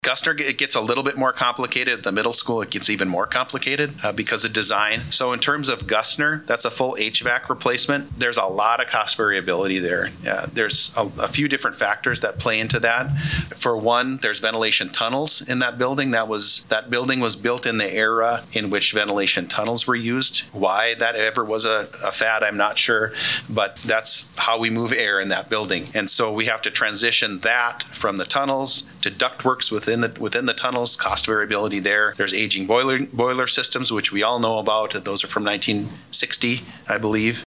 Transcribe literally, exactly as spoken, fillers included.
Gustner, it gets a little bit more complicated. At the middle school, it gets even more complicated uh, because of design. So in terms of Gustner, that's a full H V A C replacement. There's a lot of cost variability there. Uh, there's a, a few different factors that play into that. For one, there's ventilation tunnels in that building. That was that building was built in the era in which ventilation tunnels were used. Why that ever was a, a fad, I'm not sure, but that's how we move air in that building. And so we have to transition that from the tunnels to ductworks within the within the tunnels, cost variability there. There's aging boiler boiler systems, which we all know about. Those are from nineteen sixty, I believe.